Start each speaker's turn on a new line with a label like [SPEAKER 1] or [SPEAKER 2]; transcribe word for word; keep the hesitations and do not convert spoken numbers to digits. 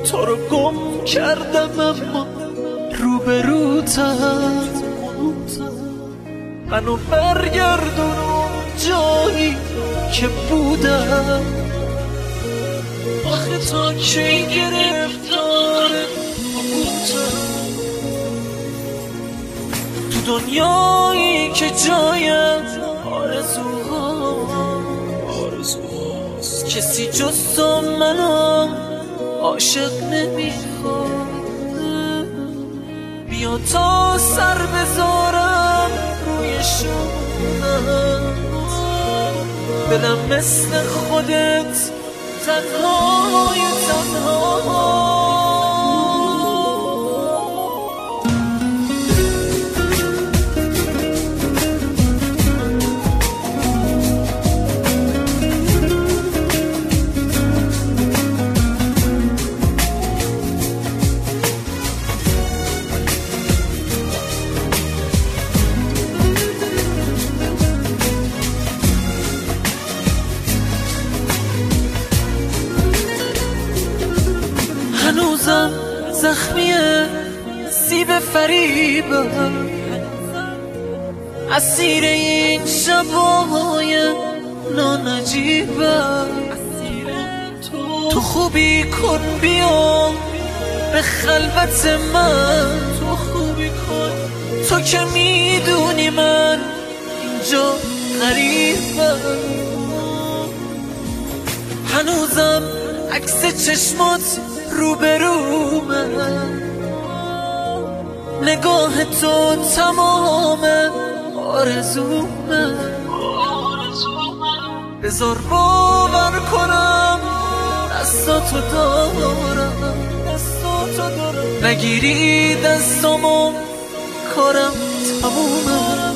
[SPEAKER 1] تو رو گم کردم اما روبروتم، منو برگردون جایی که بودم. آخه تا کی گرفتار بودم تو دنیایی که جایم آرزوهاست، کسی جز تو منو عاشق نمیخواد. بیا تا سر بذارم روی شونم، دلم مثل خودت تنهای تنها. هنوزم زخمیه سیب فریبم، اسیر این شبای نانجیبم. تو خوبی کن بیا به خلوت من، تو خوبی کن، تو که میدونی من اینجا غریبم. هنوزم عکس چشمات روبرومه، نگاه تو تمام آرزومه. بذار باور کنم دستاتو دارم، نگیری دستامو کارم تمومه.